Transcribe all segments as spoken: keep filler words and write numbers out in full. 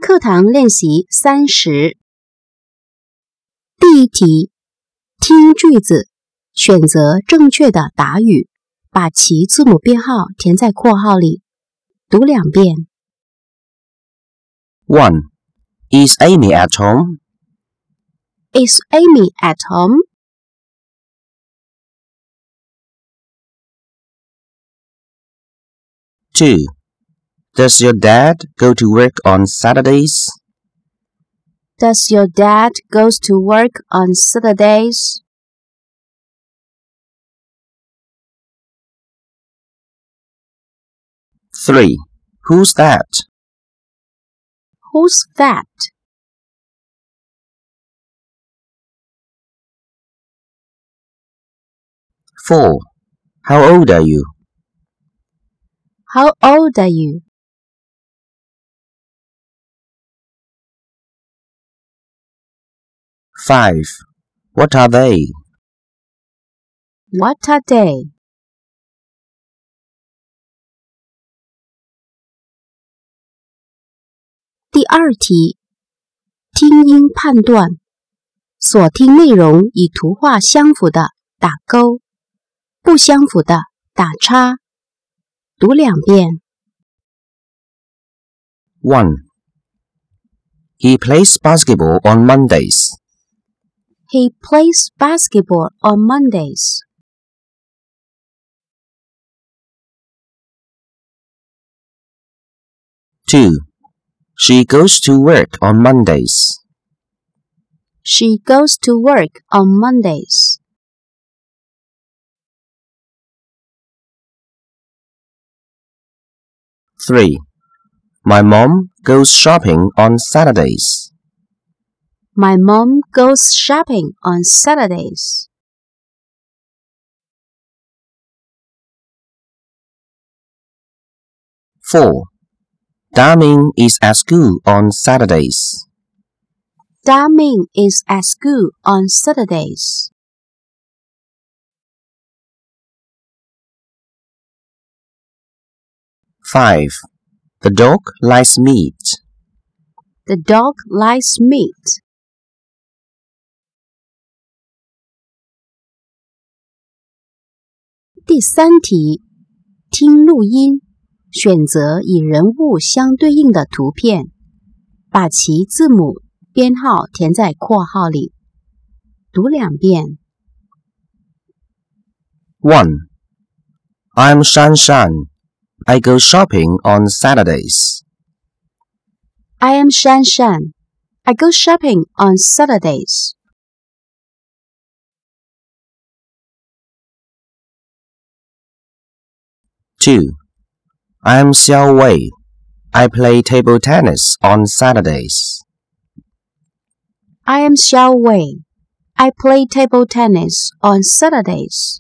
课堂练习三十。第一题，听句子，选择正确的答语，把其字母编号填在括号里。读两遍。 one. Is Amy at home? Is Amy at home? two. Does your dad go to work on Saturdays? Does your dad goes to work on Saturdays? three. Who's that? Who's that? four. How old are you? How old are you? five. What are they? What are they? 第二题，听音判断，所听内容与图画相符的打勾，不相符的打叉。读两遍。 one. He plays basketball on Mondays. He plays basketball on Mondays. two. She goes to work on Mondays. She goes to work on Mondays. three. My mom goes shopping on Saturdays. My mom goes shopping on Saturdays. four. Da-Ming is at school on Saturdays. Da-Ming is at school on Saturdays. five. The dog likes meat. The dog likes meat. 第三题，听录音，选择与人物相对应的图片，把其字母编号填在括号里。读两遍。 one. I'm Shan-Shan. I go shopping on Saturdays. I am Shan-Shan. I go shopping on Saturdays. two. I'm Xiao Wei. I play table tennis on Saturdays. I am Xiao Wei. I play table tennis on Saturdays.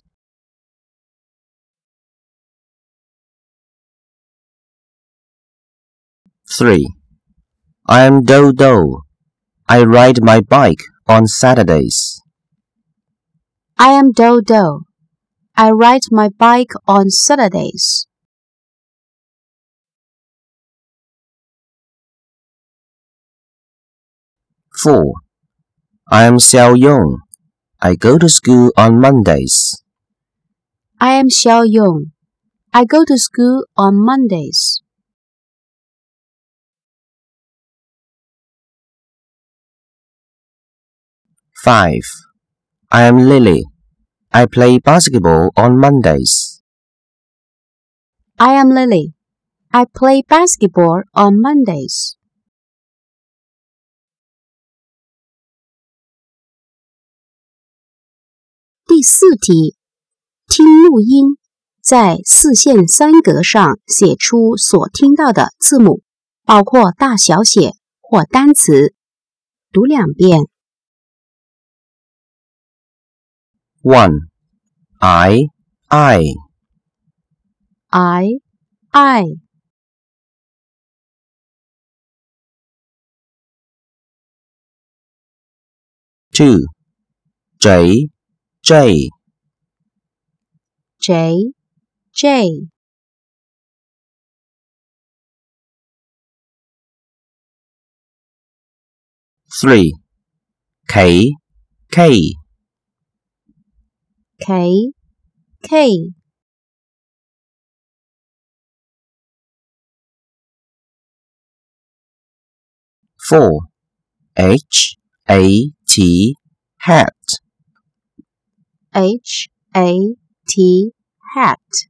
three. I am Do-Do. I ride my bike on Saturdays. I am Do-Do. I ride my bike on Saturdays. four. I am Xiao Yong. I go to school on Mondays. I am Xiao Yong. I go to school on Mondays. 5. I am Lily. I play basketball on Mondays. I am Lily. I play basketball on Mondays. 第四题，听录音，在四线三格上写出所听到的字母，包括大小写或单词。读两遍。 one. I, I. I, I. two. J, J. J, J. three. K, K. K, K. four. H, A, T, hat. H, A, T, hat.